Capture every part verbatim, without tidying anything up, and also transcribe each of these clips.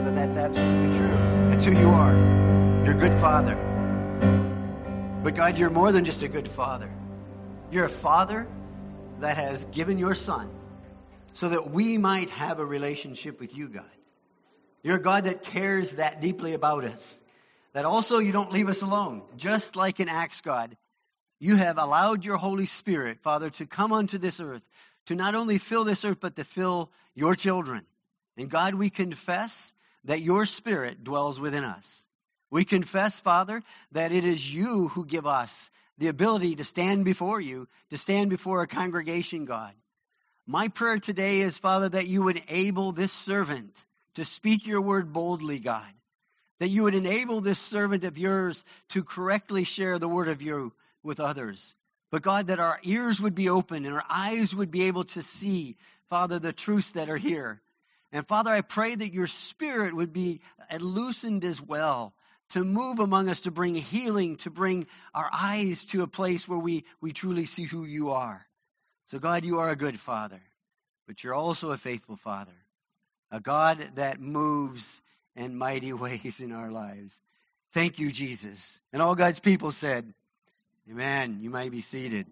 Father, that's absolutely true. That's who you are. You're a good Father. But God, you're more than just a good Father. You're a Father that has given your Son so that we might have a relationship with you, God. You're a God that cares that deeply about us. That also you don't leave us alone. Just like in Acts, God, you have allowed your Holy Spirit, Father, to come onto this earth, to not only fill this earth, but to fill your children. And God, we confess that your Spirit dwells within us. We confess, Father, that it is you who give us the ability to stand before you, to stand before a congregation, God. My prayer today is, Father, that you would enable this servant to speak your word boldly, God. That you would enable this servant of yours to correctly share the word of you with others. But God, that our ears would be open and our eyes would be able to see, Father, the truths that are here. And Father, I pray that your Spirit would be loosened as well, to move among us, to bring healing, to bring our eyes to a place where we, we truly see who you are. So God, you are a good Father, but you're also a faithful Father, a God that moves in mighty ways in our lives. Thank you, Jesus. And all God's people said, amen. You may be seated.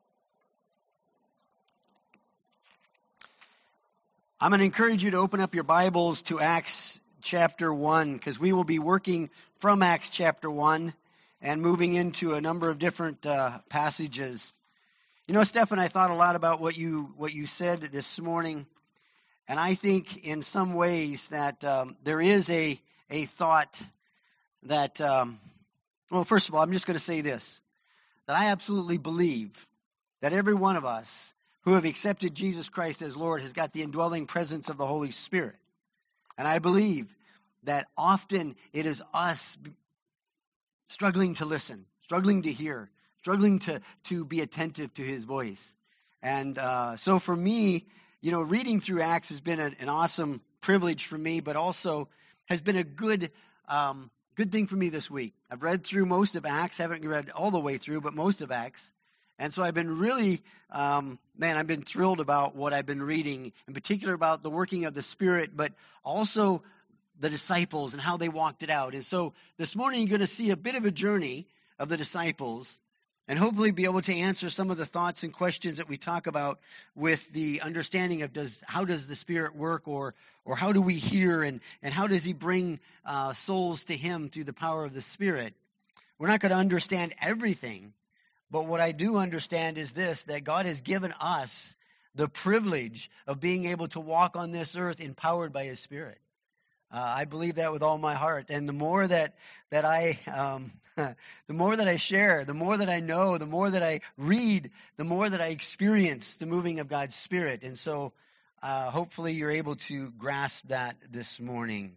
I'm going to encourage you to open up your Bibles to Acts chapter one, because we will be working from Acts chapter one and moving into a number of different uh, passages. You know, Stephan, I thought a lot about what you what you said this morning, and I think in some ways that um, there is a a thought that, um, well, first of all, I'm just going to say this, that I absolutely believe that every one of us who have accepted Jesus Christ as Lord has got the indwelling presence of the Holy Spirit. And I believe that often it is us struggling to listen, struggling to hear, struggling to, to be attentive to his voice. And uh, so for me, you know, reading through Acts has been a, an awesome privilege for me, but also has been a good um, good thing for me this week. I've read through most of Acts, haven't read all the way through, but most of Acts. And so I've been really, um, man, I've been thrilled about what I've been reading, in particular about the working of the Spirit, but also the disciples and how they walked it out. And so this morning you're going to see a bit of a journey of the disciples and hopefully be able to answer some of the thoughts and questions that we talk about with the understanding of does how does the Spirit work, or or how do we hear, and, and how does he bring uh, souls to him through the power of the Spirit. We're not going to understand everything. But what I do understand is this, that God has given us the privilege of being able to walk on this earth empowered by his Spirit. Uh, I believe that with all my heart. And the more that, that I, um, the more that I share, the more that I know, the more that I read, the more that I experience the moving of God's Spirit. And so uh, hopefully you're able to grasp that this morning.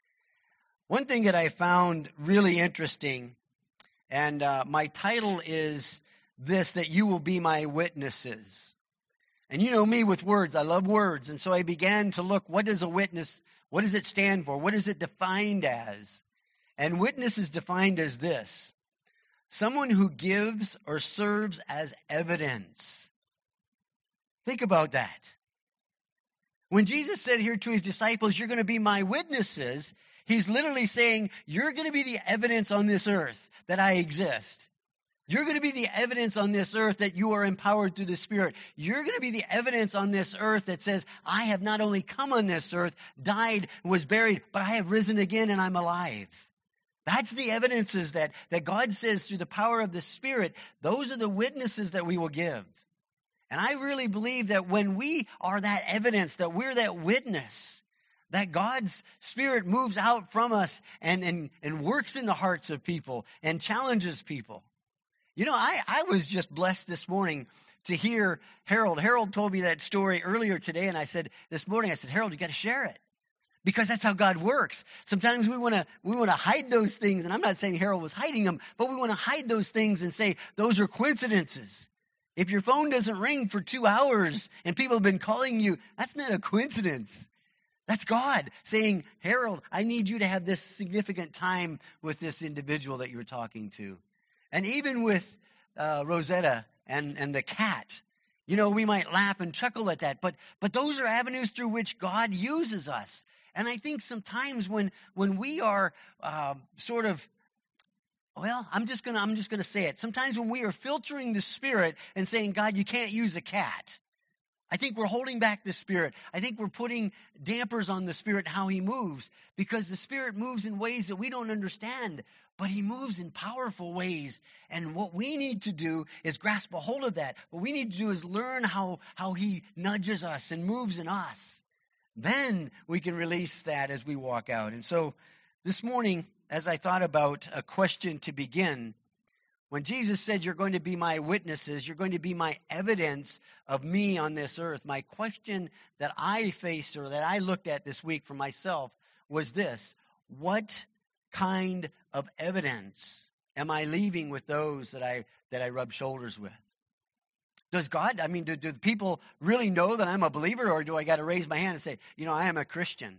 One thing that I found really interesting, and uh, my title is this, that you will be my witnesses. And you know me with words. I love words. And so I began to look, what is a witness? What does it stand for? What is it defined as? And witness is defined as this: someone who gives or serves as evidence. Think about that. When Jesus said here to his disciples, you're going to be my witnesses, he's literally saying, you're going to be the evidence on this earth that I exist. You're going to be the evidence on this earth that you are empowered through the Spirit. You're going to be the evidence on this earth that says, I have not only come on this earth, died, was buried, but I have risen again and I'm alive. That's the evidences that, that God says through the power of the Spirit. Those are the witnesses that we will give. And I really believe that when we are that evidence, that we're that witness, that God's Spirit moves out from us and, and, and works in the hearts of people and challenges people. You know, I, I was just blessed this morning to hear Harold. Harold told me that story earlier today, and I said, this morning, I said, Harold, you got to share it. Because that's how God works. Sometimes we want to we want to hide those things, and I'm not saying Harold was hiding them, but we want to hide those things and say, those are coincidences. If your phone doesn't ring for two hours and people have been calling you, that's not a coincidence. That's God saying, Harold, I need you to have this significant time with this individual that you're talking to. And even with uh, Rosetta and, and the cat, you know, we might laugh and chuckle at that, but but those are avenues through which God uses us. And I think sometimes when when we are uh, sort of, well, I'm just gonna I'm just gonna say it. Sometimes when we are filtering the Spirit and saying, God, you can't use a cat, I think we're holding back the Spirit. I think we're putting dampers on the Spirit, how He moves, because the Spirit moves in ways that we don't understand, but He moves in powerful ways. And what we need to do is grasp a hold of that. What we need to do is learn how, how He nudges us and moves in us. Then we can release that as we walk out. And so this morning, as I thought about a question to begin, when Jesus said, you're going to be my witnesses, you're going to be my evidence of me on this earth, my question that I faced or that I looked at this week for myself was this: what kind of evidence am I leaving with those that I that I rub shoulders with? Does God, I mean, do, do people really know that I'm a believer, or do I got to raise my hand and say, you know, I am a Christian?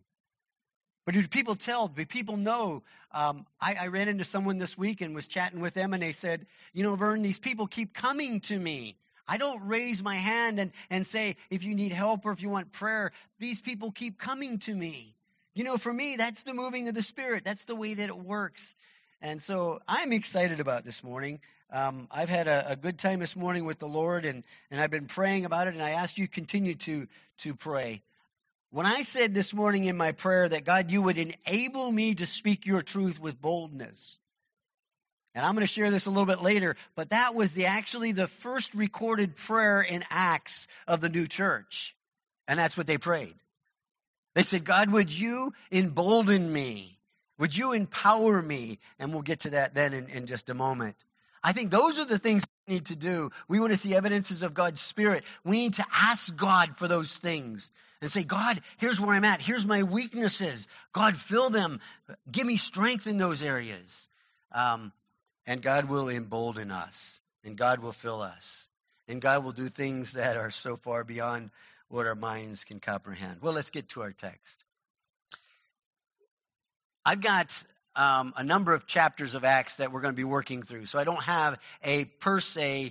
But do people tell, do people know? Um, I, I ran into someone this week and was chatting with them, and they said, you know, Vern, these people keep coming to me. I don't raise my hand and, and say, if you need help or if you want prayer, these people keep coming to me. You know, for me, that's the moving of the Spirit. That's the way that it works. And so I'm excited about this morning. Um, I've had a, a good time this morning with the Lord, and, and I've been praying about it, and I ask you continue to, to pray. When I said this morning in my prayer that, God, you would enable me to speak your truth with boldness. And I'm going to share this a little bit later, but that was the actually the first recorded prayer in Acts of the new church. And that's what they prayed. They said, God, would you embolden me? Would you empower me? And we'll get to that then in, in just a moment. I think those are the things we need to do. We want to see evidences of God's Spirit. We need to ask God for those things and say, God, here's where I'm at. Here's my weaknesses. God, fill them. Give me strength in those areas. Um, and God will embolden us. And God will fill us. And God will do things that are so far beyond what our minds can comprehend. Well, let's get to our text. I've got um, a number of chapters of Acts that we're going to be working through. So I don't have a per se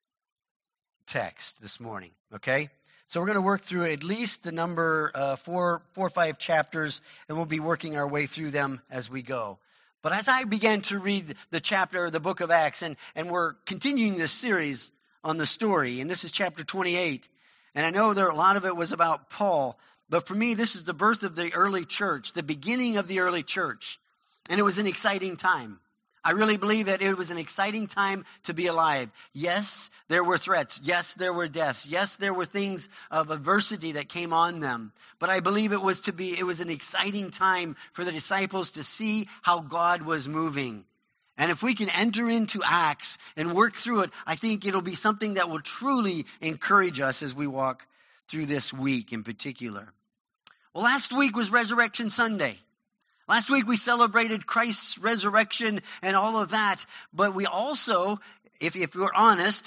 text this morning, okay? So we're going to work through at least the number uh, four, four or five chapters, and we'll be working our way through them as we go. But as I began to read the chapter of the book of Acts, and, and we're continuing this series on the story, and this is chapter twenty-eight, and I know there a lot of it was about Paul, but for me, this is the birth of the early church, the beginning of the early church, and it was an exciting time. I really believe that it was an exciting time to be alive. Yes, there were threats. Yes, there were deaths. Yes, there were things of adversity that came on them. But I believe it was to be, it was an exciting time for the disciples to see how God was moving. And if we can enter into Acts and work through it, I think it'll be something that will truly encourage us as we walk through this week in particular. Well, last week was Resurrection Sunday. Last week we celebrated Christ's resurrection and all of that, but we also, if, if we're honest,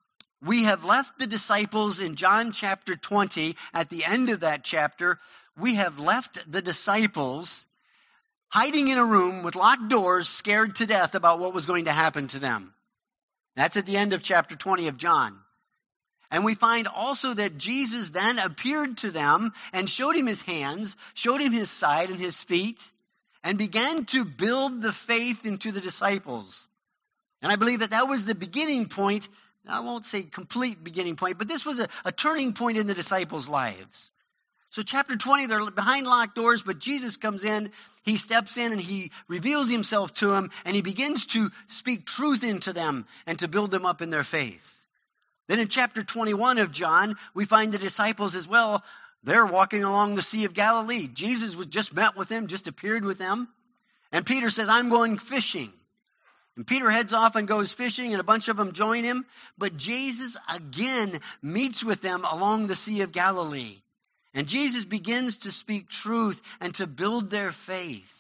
we have left the disciples in John chapter twenty. At the end of that chapter, we have left the disciples hiding in a room with locked doors, scared to death about what was going to happen to them. That's at the end of chapter twenty of John. And we find also that Jesus then appeared to them and showed him his hands, showed him his side and his feet, and began to build the faith into the disciples. And I believe that that was the beginning point. I won't say complete beginning point, but this was a, a turning point in the disciples' lives. So chapter twenty, they're behind locked doors, but Jesus comes in, he steps in and he reveals himself to them, and he begins to speak truth into them and to build them up in their faith. Then in chapter twenty-one of John, we find the disciples as well. They're walking along the Sea of Galilee. Jesus was just met with them, just appeared with them. And Peter says, I'm going fishing. And Peter heads off and goes fishing, and a bunch of them join him. But Jesus again meets with them along the Sea of Galilee. And Jesus begins to speak truth and to build their faith.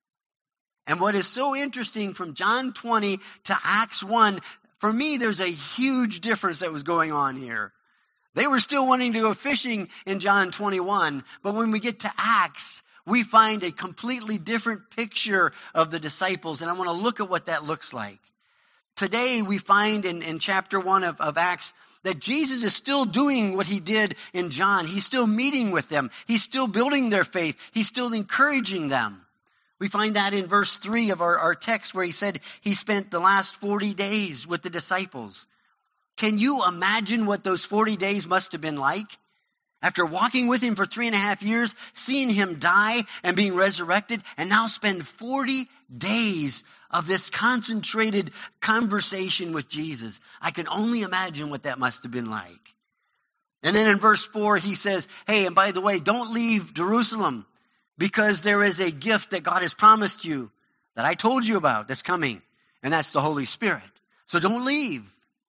And what is so interesting from John twenty to Acts one, for me, there's a huge difference that was going on here. They were still wanting to go fishing in John twenty-one, but when we get to Acts, we find a completely different picture of the disciples, and I want to look at what that looks like. today we find in, in chapter one of, of Acts that Jesus is still doing what he did in John. He's still meeting with them. He's still building their faith. He's still encouraging them. We find that in verse three of our, our text where he said he spent the last forty days with the disciples. Can you imagine what those forty days must have been like? After walking with him for three and a half years, seeing him die and being resurrected, and now spend forty days of this concentrated conversation with Jesus. I can only imagine what that must have been like. And then in verse four, he says, hey, and by the way, don't leave Jerusalem because there is a gift that God has promised you that I told you about that's coming, and that's the Holy Spirit. So don't leave.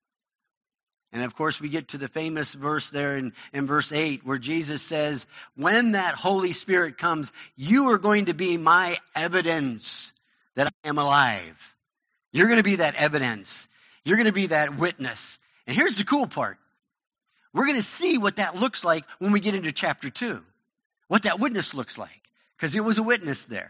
And of course, we get to the famous verse there in, in verse eight where Jesus says, when that Holy Spirit comes, you are going to be my evidence that I am alive. You're going to be that evidence. You're going to be that witness. And here's the cool part. We're going to see what that looks like when we get into chapter two. What that witness looks like. Because it was a witness there.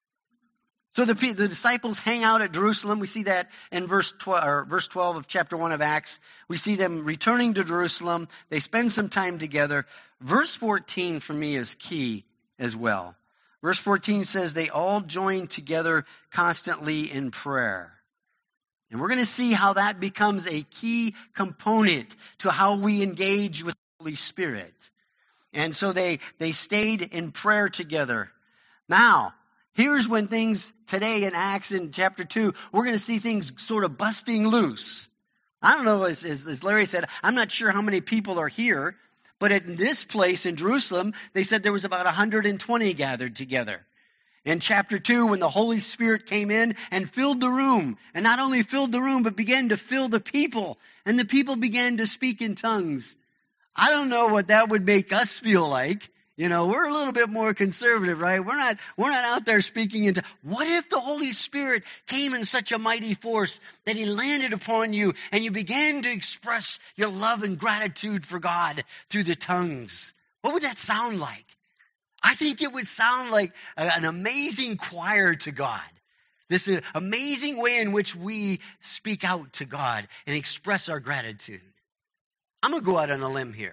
So the, the disciples hang out at Jerusalem. We see that in verse twelve, or verse twelve of chapter one of Acts. We see them returning to Jerusalem. They spend some time together. Verse fourteen for me is key as well. Verse fourteen says they all joined together constantly in prayer. And we're going to see how that becomes a key component to how we engage with the Holy Spirit. And so they, they stayed in prayer together. Now, here's when things today in Acts in chapter two, we're going to see things sort of busting loose. I don't know, as, as, as Larry said, I'm not sure how many people are here, but in this place in Jerusalem, they said there was about one hundred twenty gathered together. In chapter two, when the Holy Spirit came in and filled the room, and not only filled the room, but began to fill the people, and the people began to speak in tongues. I don't know what that would make us feel like. You know, we're a little bit more conservative, right? We're not, we're not out there speaking into, what if the Holy Spirit came in such a mighty force that he landed upon you and you began to express your love and gratitude for God through the tongues? What would that sound like? I think it would sound like an amazing choir to God. This amazing way in which we speak out to God and express our gratitude. I'm going to go out on a limb here.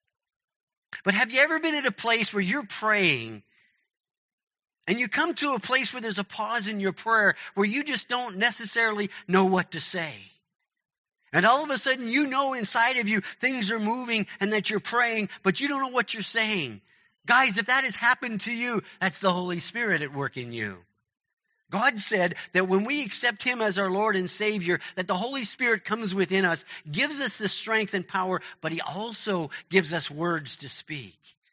But have you ever been at a place where you're praying and you come to a place where there's a pause in your prayer where you just don't necessarily know what to say? And all of a sudden you know inside of you things are moving and that you're praying, but you don't know what you're saying. Guys, if that has happened to you, that's the Holy Spirit at work in you. God said that when we accept him as our Lord and Savior, that the Holy Spirit comes within us, gives us the strength and power, but he also gives us words to speak.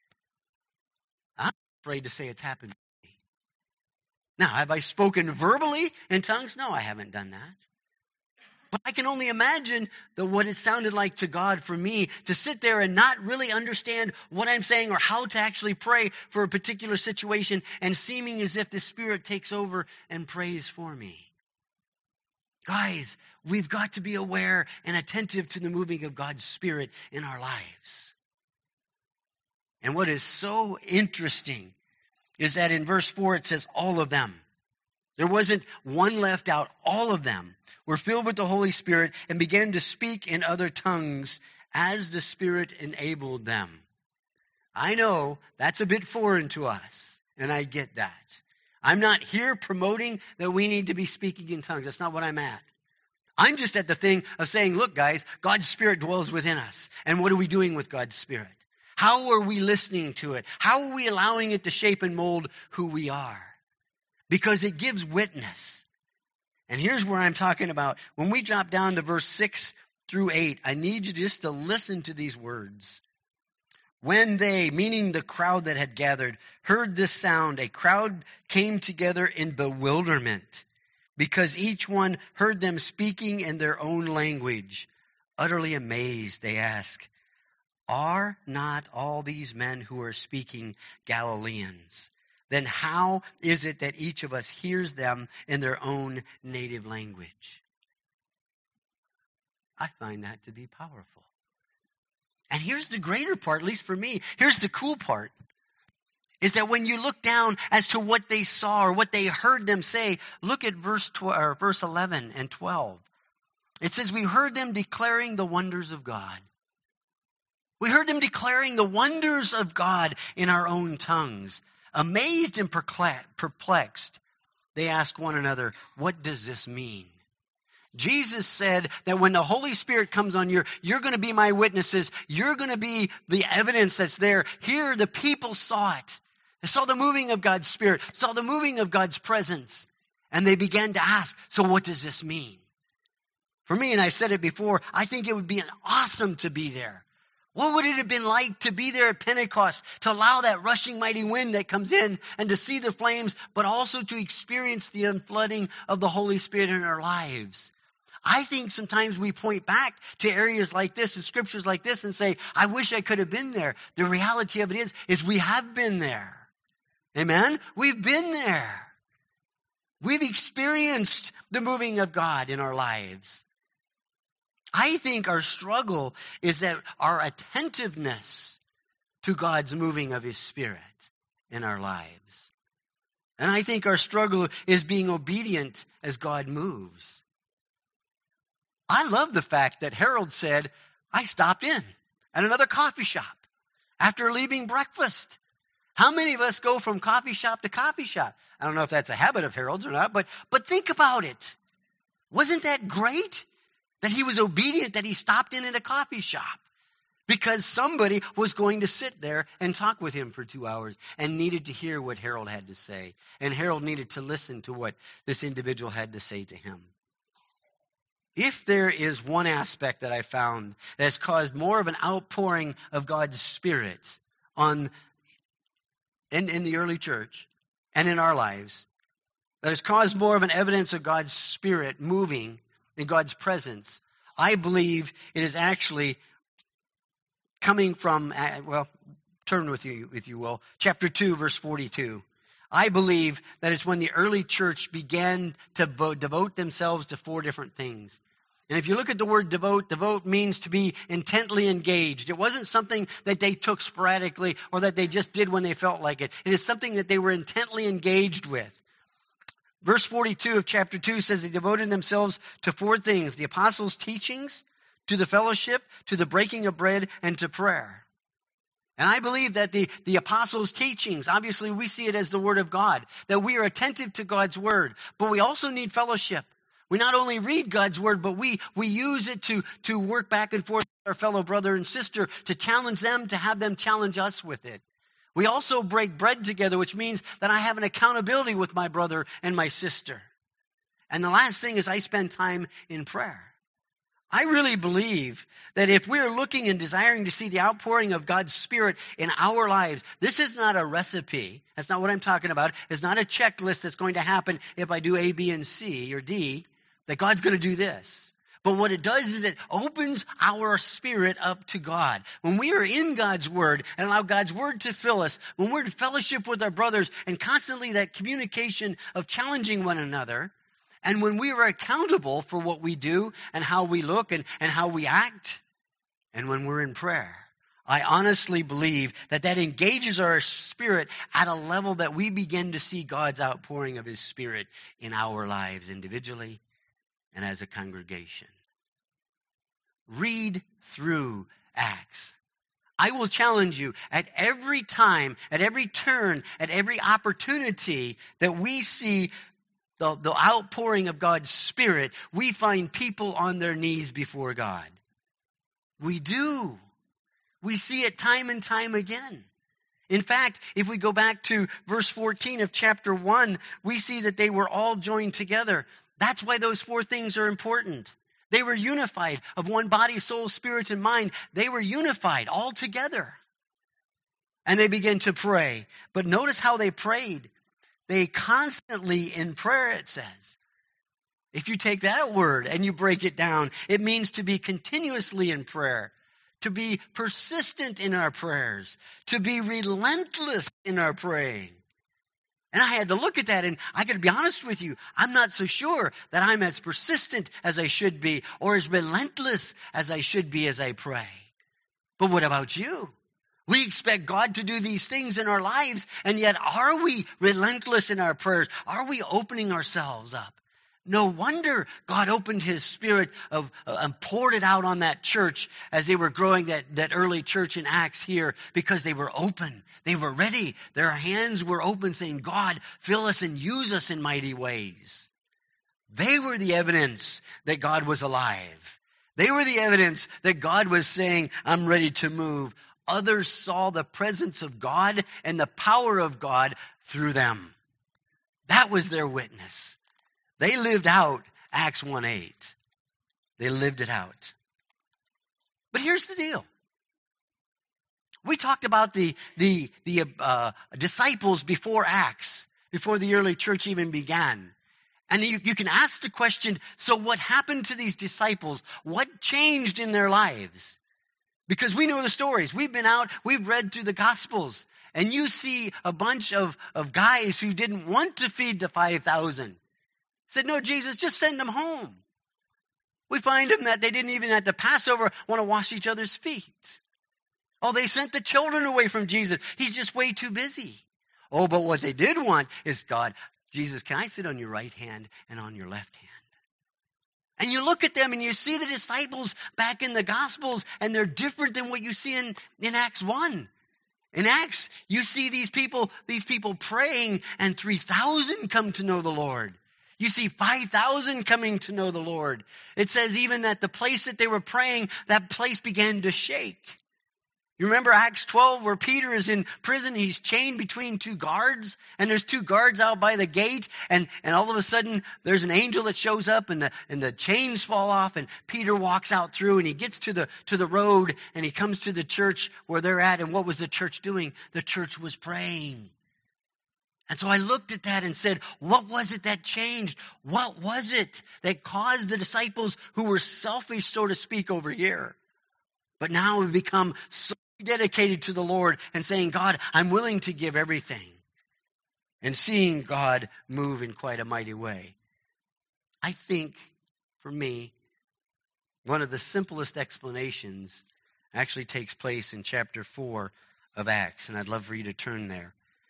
I'm afraid to say it's happened to me. Now, have I spoken verbally in tongues? No, I haven't done that. But I can only imagine the, what it sounded like to God for me to sit there and not really understand what I'm saying or how to actually pray for a particular situation and seeming as if the Spirit takes over and prays for me. Guys, we've got to be aware and attentive to the moving of God's Spirit in our lives. And what is so interesting is that in verse four it says all of them. There wasn't one left out. All of them were filled with the Holy Spirit and began to speak in other tongues as the Spirit enabled them. I know that's a bit foreign to us, and I get that. I'm not here promoting that we need to be speaking in tongues. That's not what I'm at. I'm just at the thing of saying, look, guys, God's Spirit dwells within us. And what are we doing with God's Spirit? How are we listening to it? How are we allowing it to shape and mold who we are? Because it gives witness. And here's where I'm talking about. When we drop down to verse six through eight, I need you just to listen to these words. When they, meaning the crowd that had gathered, heard this sound, a crowd came together in bewilderment, because each one heard them speaking in their own language. Utterly amazed, they ask, are not all these men who are speaking Galileans? Then how is it that each of us hears them in their own native language? I find that to be powerful. And here's the greater part, at least for me. Here's the cool part, is that when you look down as to what they saw or what they heard them say, look at verse twelve, or verse eleven and twelve. It says, we heard them declaring the wonders of God. We heard them declaring the wonders of God in our own tongues. Amazed and perplexed, they asked one another, what does this mean? Jesus said that when the Holy Spirit comes on you, you're going to be my witnesses. You're going to be the evidence that's there. Here, the people saw it. They saw the moving of God's Spirit, saw the moving of God's presence. And they began to ask, so what does this mean? For me, and I've said it before, I think it would be awesome to be there. What would it have been like to be there at Pentecost, to allow that rushing mighty wind that comes in and to see the flames, but also to experience the unflooding of the Holy Spirit in our lives? I think sometimes we point back to areas like this and scriptures like this and say, I wish I could have been there. The reality of it is, is we have been there. Amen? We've been there. We've experienced the moving of God in our lives. I think our struggle is that our attentiveness to God's moving of His Spirit in our lives. And I think our struggle is being obedient as God moves. I love the fact that Harold said, I stopped in at another coffee shop after leaving breakfast. How many of us go from coffee shop to coffee shop? I don't know if that's a habit of Harold's or not, but, but think about it. Wasn't that great? That he was obedient, that he stopped in at a coffee shop because somebody was going to sit there and talk with him for two hours and needed to hear what Harold had to say. And Harold needed to listen to what this individual had to say to him. If there is one aspect that I found that has caused more of an outpouring of God's Spirit on in, in the early church and in our lives, that has caused more of an evidence of God's Spirit moving in God's presence, I believe it is actually coming from, well, turn with you, if you will, chapter two, verse forty-two. I believe that it's when the early church began to devote themselves to four different things. And if you look at the word devote, devote means to be intently engaged. It wasn't something that they took sporadically or that they just did when they felt like it. It is something that they were intently engaged with. Verse forty-two of chapter two says they devoted themselves to four things: the apostles' teachings, to the fellowship, to the breaking of bread, and to prayer. And I believe that the, the apostles' teachings, obviously we see it as the word of God, that we are attentive to God's word, but we also need fellowship. We not only read God's word, but we, we use it to, to work back and forth with our fellow brother and sister, to challenge them, to have them challenge us with it. We also break bread together, which means that I have an accountability with my brother and my sister. And the last thing is I spend time in prayer. I really believe that if we're looking and desiring to see the outpouring of God's Spirit in our lives, this is not a recipe. That's not what I'm talking about. It's not a checklist that's going to happen if I do A, B, and C or D, that God's going to do this. But what it does is it opens our spirit up to God. When we are in God's Word and allow God's Word to fill us, when we're in fellowship with our brothers and constantly that communication of challenging one another, and when we are accountable for what we do and how we look and, and how we act, and when we're in prayer, I honestly believe that that engages our spirit at a level that we begin to see God's outpouring of His Spirit in our lives individually and as a congregation. Read through Acts. I will challenge you at every time, at every turn, at every opportunity that we see the, the outpouring of God's Spirit, we find people on their knees before God. We do. We see it time and time again. In fact, if we go back to verse fourteen of chapter one, we see that they were all joined together. That's why those four things are important. They were unified of one body, soul, spirit, and mind. They were unified all together. And they began to pray. But notice how they prayed. They constantly in prayer, it says. If you take that word and you break it down, it means to be continuously in prayer, to be persistent in our prayers, to be relentless in our praying. And I had to look at that, and I got to be honest with you, I'm not so sure that I'm as persistent as I should be or as relentless as I should be as I pray. But what about you? We expect God to do these things in our lives, and yet are we relentless in our prayers? Are we opening ourselves up? No wonder God opened his spirit of, uh, and poured it out on that church as they were growing, that, that early church in Acts here, because they were open. They were ready. Their hands were open saying, God, fill us and use us in mighty ways. They were the evidence that God was alive. They were the evidence that God was saying, I'm ready to move. Others saw the presence of God and the power of God through them. That was their witness. They lived out Acts one eight. They lived it out. But here's the deal. We talked about the, the, the uh, disciples before Acts, before the early church even began. And you, you can ask the question, so what happened to these disciples? What changed in their lives? Because we know the stories. We've been out, we've read through the Gospels, and you see a bunch of, of guys who didn't want to feed the five thousand. Said, no, Jesus, just send them home. We find them that they didn't even at the Passover want to wash each other's feet. Oh, they sent the children away from Jesus. He's just way too busy. Oh, but what they did want is, God, Jesus, can I sit on your right hand and on your left hand? And you look at them and you see the disciples back in the Gospels, and they're different than what you see in, in Acts one. In Acts, you see these people, these people praying, and three thousand come to know the Lord. You see five thousand coming to know the Lord. It says even that the place that they were praying, that place began to shake. You remember Acts twelve where Peter is in prison, he's chained between two guards, and there's two guards out by the gate, and, and all of a sudden there's an angel that shows up, and the and the chains fall off, and Peter walks out through, and he gets to the to the road, and he comes to the church where they're at. And what was the church doing? The church was praying. And so I looked at that and said, what was it that changed? What was it that caused the disciples who were selfish, so to speak, over here, but now have become so dedicated to the Lord and saying, God, I'm willing to give everything, and seeing God move in quite a mighty way? I think, for me, one of the simplest explanations actually takes place in chapter four of Acts, and I'd love for you to turn there.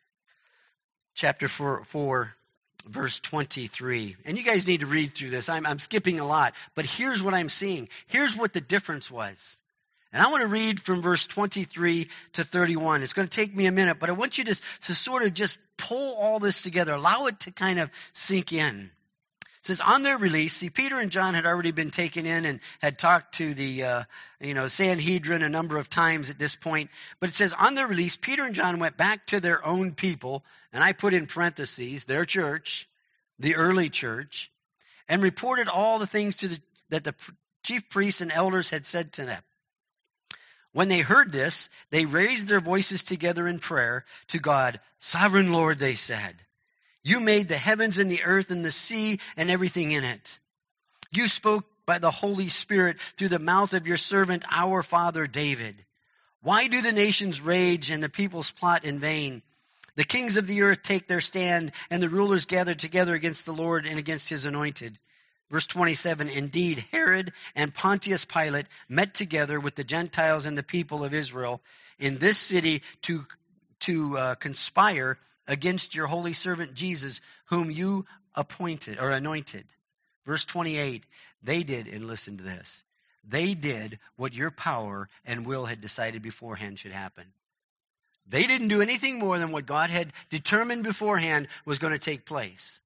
Chapter four, four, verse twenty-three. And you guys need to read through this. I'm, I'm skipping a lot, but here's what I'm seeing. Here's what the difference was. And I want to read from verse twenty-three to thirty-one. It's going to take me a minute, but I want you to, to sort of just pull all this together. Allow it to kind of sink in. It says, on their release, see, Peter and John had already been taken in and had talked to the, uh, you know, Sanhedrin a number of times at this point. But it says, on their release, Peter and John went back to their own people, and I put in parentheses, their church, the early church, and reported all the things to the, that the chief priests and elders had said to them. When they heard this, they raised their voices together in prayer to God. Sovereign Lord, they said, you made the heavens and the earth and the sea and everything in it. You spoke by the Holy Spirit through the mouth of your servant, our father David. Why do the nations rage and the peoples plot in vain? The kings of the earth take their stand, and the rulers gather together against the Lord and against his anointed. Verse twenty-seven, indeed, Herod and Pontius Pilate met together with the Gentiles and the people of Israel in this city to, to uh, conspire against your holy servant Jesus, whom you appointed or anointed. Verse twenty-eight, they did, and listen to this, they did what your power and will had decided beforehand should happen. They didn't do anything more than what God had determined beforehand was going to take place.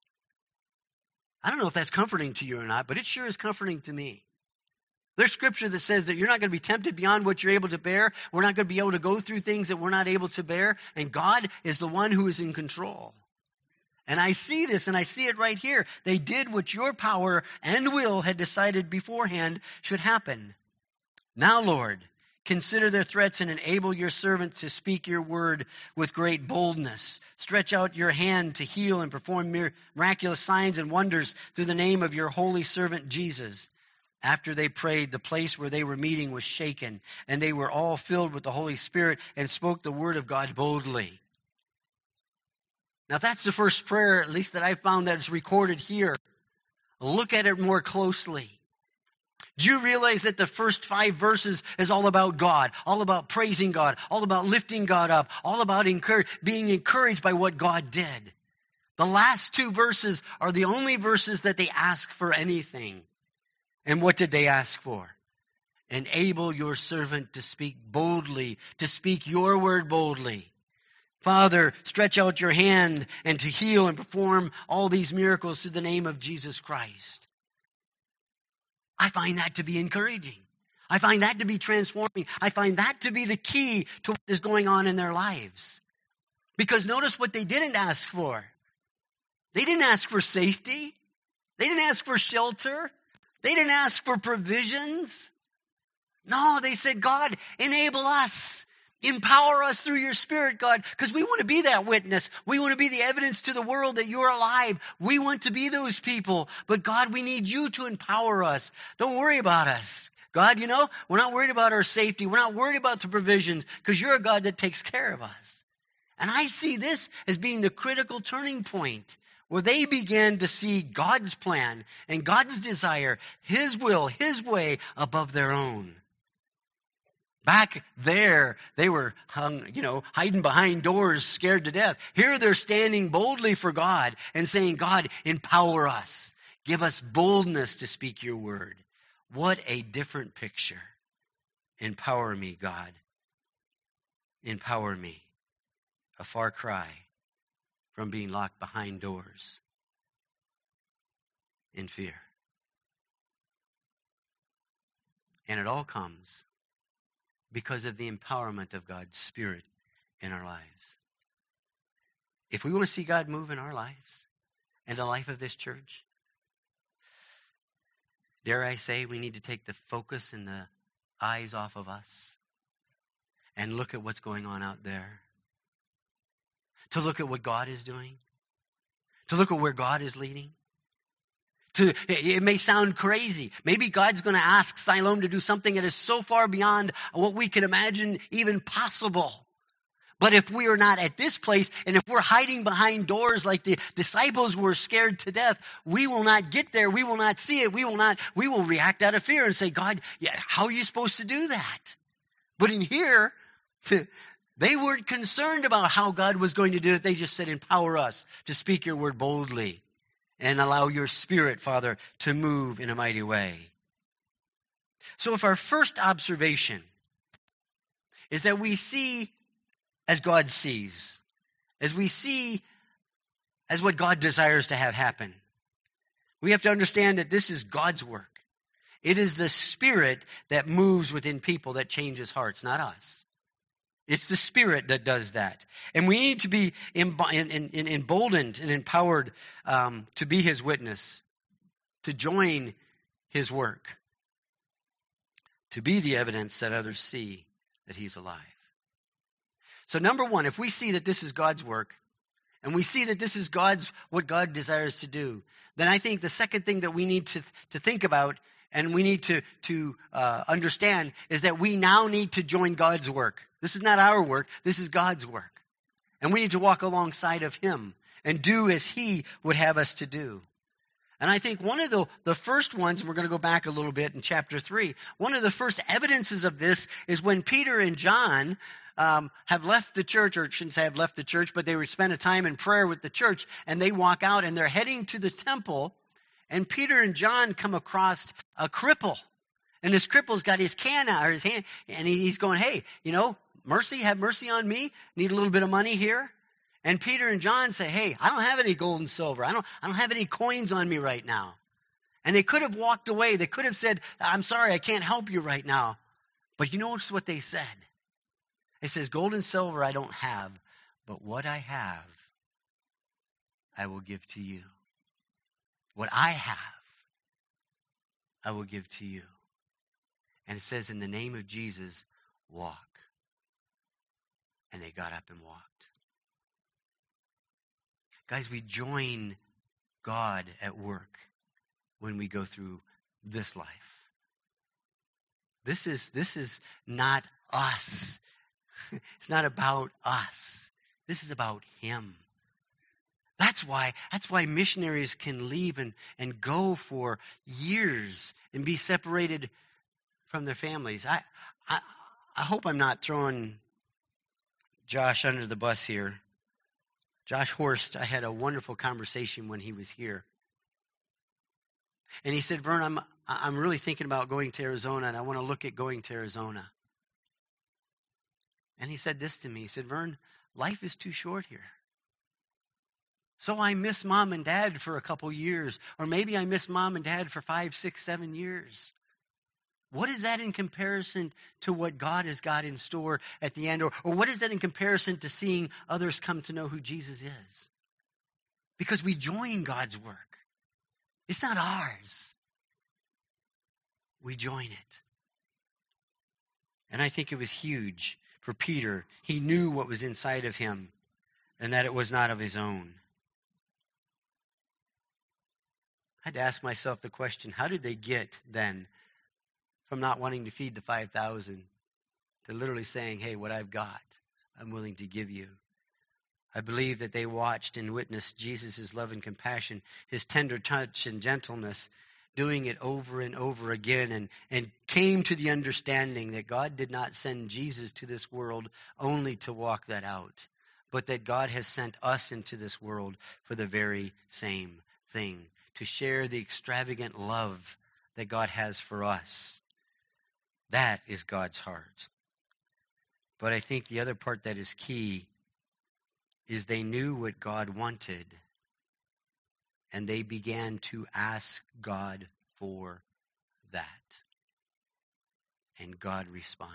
I don't know if that's comforting to you or not, but it sure is comforting to me. There's scripture that says that you're not going to be tempted beyond what you're able to bear. We're not going to be able to go through things that we're not able to bear. And God is the one who is in control. And I see this, and I see it right here. They did what your power and will had decided beforehand should happen. Now, Lord, consider their threats and enable your servant to speak your word with great boldness. Stretch out your hand to heal and perform miraculous signs and wonders through the name of your holy servant Jesus. After they prayed, the place where they were meeting was shaken, and they were all filled with the Holy Spirit and spoke the word of God boldly. Now, that's the first prayer, at least that I found that is recorded here. Look at it more closely. Do you realize that the first five verses is all about God, all about praising God, all about lifting God up, all about encourage, being encouraged by what God did? The last two verses are the only verses that they ask for anything. And what did they ask for? Enable your servant to speak boldly, to speak your word boldly. Father, stretch out your hand and to heal and perform all these miracles through the name of Jesus Christ. I find that to be encouraging. I find that to be transforming. I find that to be the key to what is going on in their lives. Because notice what they didn't ask for. They didn't ask for safety. They didn't ask for shelter. They didn't ask for provisions. No, they said, God, enable us. Empower us through your Spirit, God, because we want to be that witness. We want to be the evidence to the world that you're alive. We want to be those people. But God, we need you to empower us. Don't worry about us. God, you know, we're not worried about our safety. We're not worried about the provisions because you're a God that takes care of us. And I see this as being the critical turning point where they began to see God's plan and God's desire, his will, his way above their own. Back there, they were hung, you know, hiding behind doors, scared to death. Here they're standing boldly for God and saying, God, empower us. Give us boldness to speak your word. What a different picture. Empower me, God. Empower me. A far cry from being locked behind doors in fear. And it all comes because of the empowerment of God's Spirit in our lives. If we want to see God move in our lives and the life of this church, dare I say we need to take the focus and the eyes off of us and look at what's going on out there. To look at what God is doing. To look at where God is leading. To, it may sound crazy. Maybe God's going to ask Siloam to do something that is so far beyond what we can imagine even possible. But if we are not at this place, and if we're hiding behind doors like the disciples were scared to death, we will not get there. We will not see it. We will not, we will react out of fear and say, God, yeah, how are you supposed to do that? But in here, they weren't concerned about how God was going to do it. They just said, empower us to speak your word boldly. And allow your Spirit, Father, to move in a mighty way. So if our first observation is that we see as God sees, as we see as what God desires to have happen, we have to understand that this is God's work. It is the Spirit that moves within people that changes hearts, not us. It's the Spirit that does that. And we need to be emboldened and empowered um, to be his witness, to join his work, to be the evidence that others see that he's alive. So number one, if we see that this is God's work, and we see that this is God's what God desires to do, then I think the second thing that we need to, to think about and we need to, to uh, understand is that we now need to join God's work. This is not our work. This is God's work. And we need to walk alongside of him and do as he would have us to do. And I think one of the, the first ones, and we're going to go back a little bit in chapter three, one of the first evidences of this is when Peter and John um, have left the church, or shouldn't say have left the church, but they would spend a time in prayer with the church, and they walk out and they're heading to the temple. And Peter and John come across a cripple. And this cripple's got his can out, or his hand, and he's going, hey, you know, mercy, have mercy on me. Need a little bit of money here. And Peter and John say, hey, I don't have any gold and silver. I don't, I don't have any coins on me right now. And they could have walked away. They could have said, I'm sorry, I can't help you right now. But you notice what they said. It says, gold and silver I don't have, but what I have, I will give to you. What I have, I will give to you. And it says, in the name of Jesus, walk. And they got up and walked. Guys, we join God at work when we go through this life. This is, this is not us. It's not about us. This is about him. That's why, that's why missionaries can leave and, and go for years and be separated from their families. I, I, I hope I'm not throwing Josh under the bus here. Josh Horst, I had a wonderful conversation when he was here. And he said, Vern, I'm, I'm really thinking about going to Arizona, and I want to look at going to Arizona. And he said this to me. He said, Vern, life is too short here. So I miss mom and dad for a couple years, or maybe I miss mom and dad for five, six, seven years. What is that in comparison to what God has got in store at the end? Or, or what is that in comparison to seeing others come to know who Jesus is? Because we join God's work. It's not ours. We join it. And I think it was huge for Peter. He knew what was inside of him and that it was not of his own. I had to ask myself the question, how did they get then from not wanting to feed the five thousand to literally saying, hey, what I've got, I'm willing to give you? I believe that they watched and witnessed Jesus' love and compassion, his tender touch and gentleness, doing it over and over again, and, and came to the understanding that God did not send Jesus to this world only to walk that out, but that God has sent us into this world for the very same thing, to share the extravagant love that God has for us. That is God's heart. But I think the other part that is key is they knew what God wanted, and they began to ask God for that. And God responded.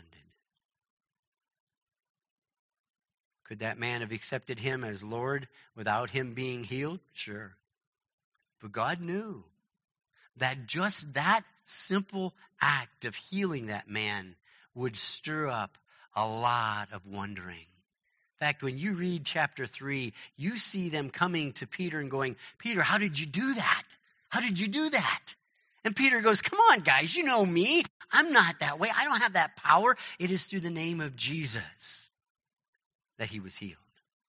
Could that man have accepted him as Lord without him being healed? Sure. But God knew that just that simple act of healing that man would stir up a lot of wondering. In fact, when you read chapter three, you see them coming to Peter and going, Peter, how did you do that? How did you do that? And Peter goes, come on, guys, you know me. I'm not that way. I don't have that power. It is through the name of Jesus that he was healed.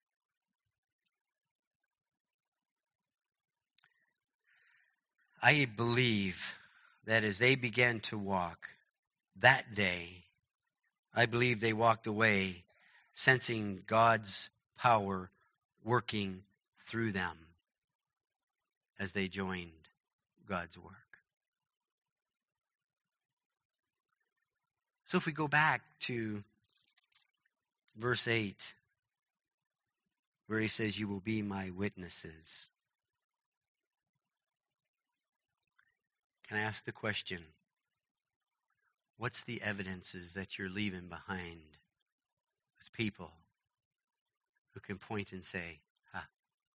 I believe that as they began to walk that day, I believe they walked away sensing God's power working through them as they joined God's work. So if we go back to verse eight, where he says, you will be my witnesses. Can I ask the question, what's the evidences that you're leaving behind with people who can point and say, ha,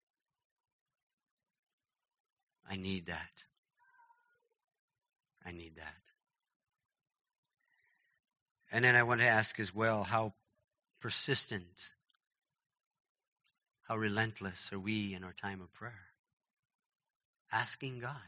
I need that. I need that. And then I want to ask as well, how persistent, how relentless are we in our time of prayer? Asking God.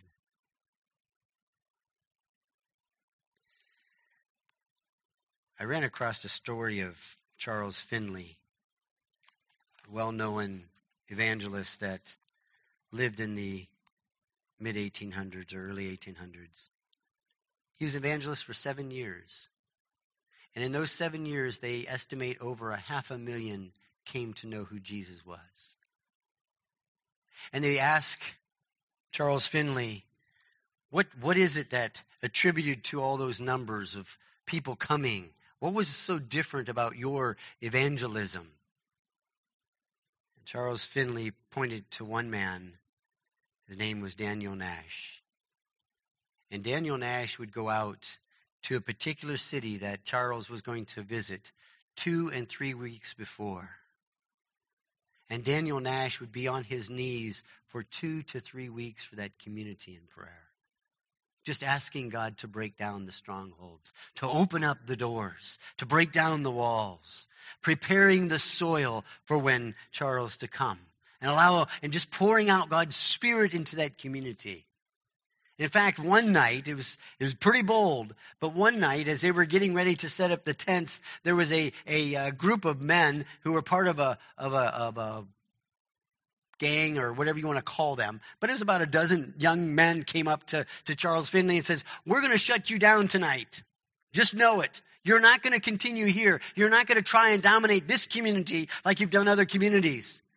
I ran across the story of Charles Finley, a well-known evangelist that lived in the mid eighteen hundreds or early eighteen hundreds. He was an evangelist for seven years. And in those seven years, they estimate over a half a million came to know who Jesus was. And they ask Charles Finley, what, what is it that attributed to all those numbers of people coming? What was so different about your evangelism? And Charles Finley pointed to one man. His name was Daniel Nash. And Daniel Nash would go out to a particular city that Charles was going to visit two and three weeks before. And Daniel Nash would be on his knees for two to three weeks for that community in prayer. Just asking God to break down the strongholds, to open up the doors, to break down the walls, preparing the soil for when Charles to come, and allow and just pouring out God's Spirit into that community. In fact, one night, it was it was pretty bold, but one night as they were getting ready to set up the tents, there was a a, a group of men who were part of a of a of a gang or whatever you want to call them. But it was about a dozen young men came up to, to Charles Finley and says, we're going to shut you down tonight. Just know it. You're not going to continue here. You're not going to try and dominate this community like you've done other communities.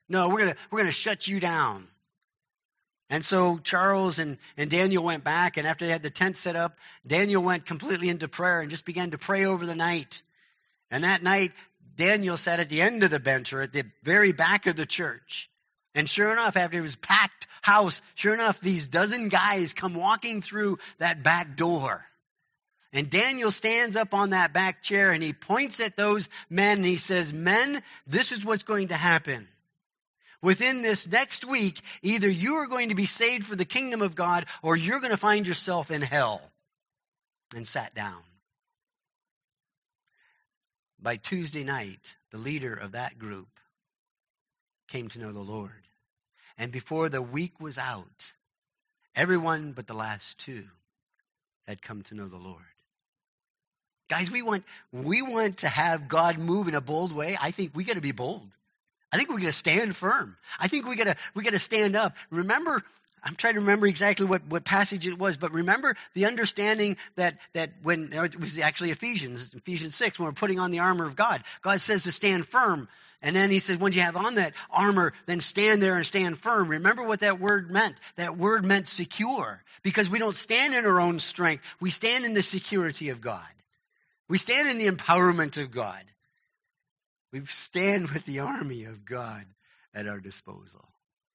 No, we're gonna we're gonna shut you down. And so Charles and, and Daniel went back, and after they had the tent set up, Daniel went completely into prayer and just began to pray over the night. And that night, Daniel sat at the end of the bench, or at the very back of the church. And sure enough, after it was packed house, sure enough, these dozen guys come walking through that back door. And Daniel stands up on that back chair and he points at those men and he says, "Men, this is what's going to happen. Within this next week, either you are going to be saved for the kingdom of God or you're going to find yourself in hell." And sat down. By Tuesday night, the leader of that group came to know the Lord. And before the week was out, everyone but the last two had come to know the Lord. Guys, we want we want to have God move in a bold way. I think we got to be bold. I think we got to stand firm. I think we got to we got to stand up. Remember, I'm trying to remember exactly what, what passage it was, but remember the understanding that that when it was actually Ephesians, Ephesians six, when we're putting on the armor of God, God says to stand firm. And then he says, when you have on that armor, then stand there and stand firm. Remember what that word meant. That word meant secure, because we don't stand in our own strength. We stand in the security of God. We stand in the empowerment of God. We stand with the army of God at our disposal.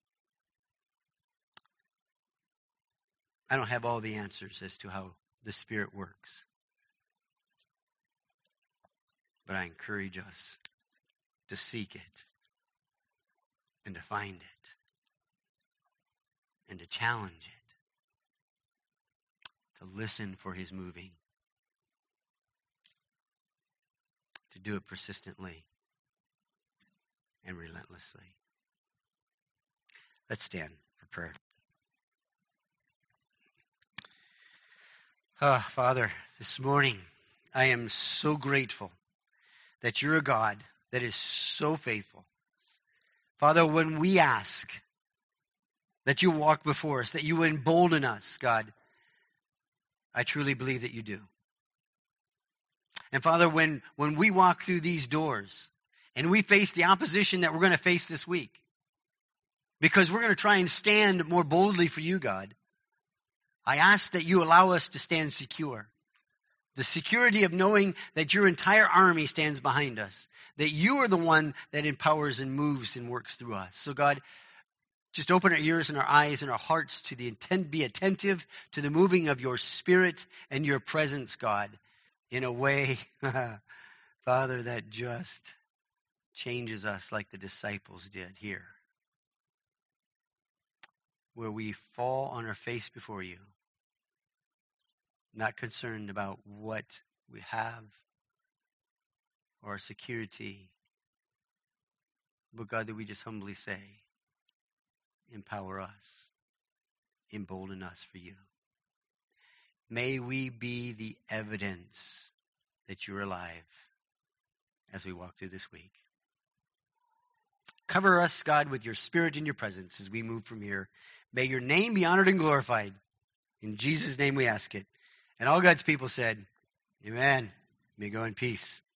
I don't have all the answers as to how the Spirit works. But I encourage us to seek it and to find it and to challenge it, to listen for his moving, to do it persistently and relentlessly. Let's stand for prayer. Ah, oh, Father, this morning I am so grateful that you're a God that is so faithful. Father, when we ask that you walk before us, that you embolden us, God, I truly believe that you do. And Father, when, when we walk through these doors and we face the opposition that we're going to face this week, because we're going to try and stand more boldly for you, God, I ask that you allow us to stand secure. The security of knowing that your entire army stands behind us, that you are the one that empowers and moves and works through us. So God, just open our ears and our eyes and our hearts to the intent, be attentive to the moving of your Spirit and your presence, God, in a way, Father, that just changes us like the disciples did here, where we fall on our face before you, not concerned about what we have or our security, but God, that we just humbly say, empower us, embolden us for you. May we be the evidence that you're alive as we walk through this week. Cover us, God, with your Spirit and your presence as we move from here. May your name be honored and glorified. In Jesus' name we ask it. And all God's people said, amen. May go in peace.